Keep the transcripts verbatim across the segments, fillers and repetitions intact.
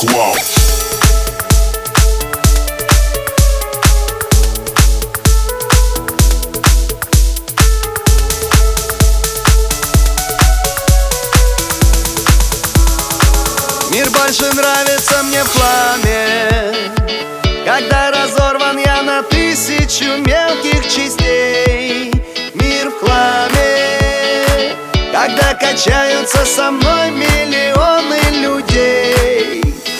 Клаб. Мир больше нравится мне в хламе, когда разорван я на тысячу мелких частей. Мир в хламе, когда качаются со мной миллионы людей.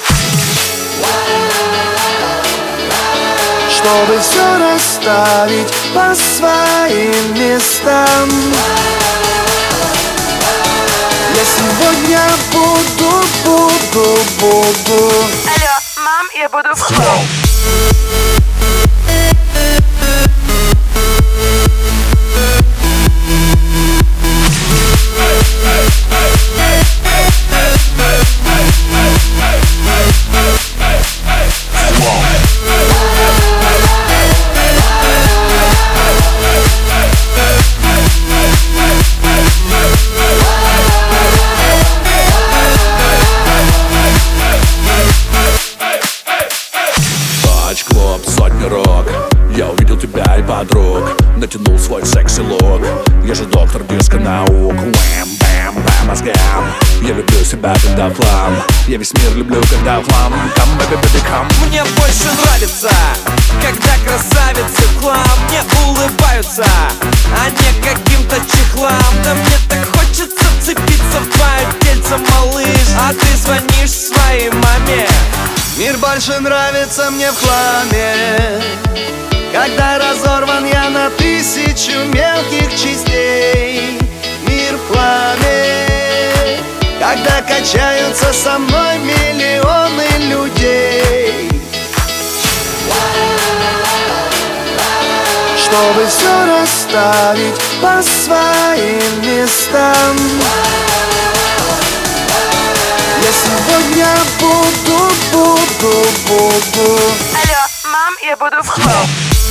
Чтобы все расставить по своим местам, я сегодня буду, буду, буду. Алло, мам, я буду в клуб. Я увидел тебя и подруг, натянул свой секси-лук. Я же доктор диско-наук. Уэм-бэм-бэм мозгам. Я люблю себя, когда в хлам. Я весь мир люблю, когда в хлам. Come, baby, baby, come. Мне больше нравится, когда красавицы в хлам мне улыбаются, а не каким-то чехлам. Да мне так хочется вцепиться в твое тельце, малыш, а ты звонишь своей маме. Мир больше нравится мне в хламе, когда разорван я на тысячу мелких частей. Мир в хламе, когда качаются со мной миллионы людей. Чтобы все расставить по своим местам, я сегодня буду, буду, буду. Алло, мам, я буду в клуб.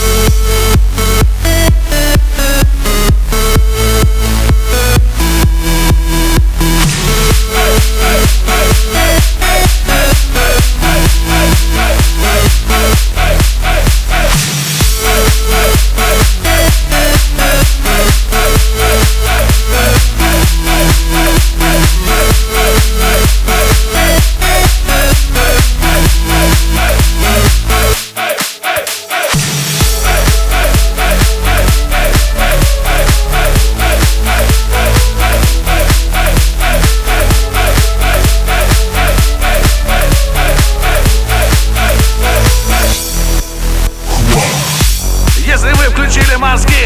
Если вы включили мозги,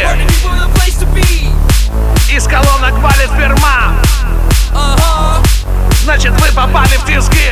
из колонок валит сперма, значит вы попали в тиски.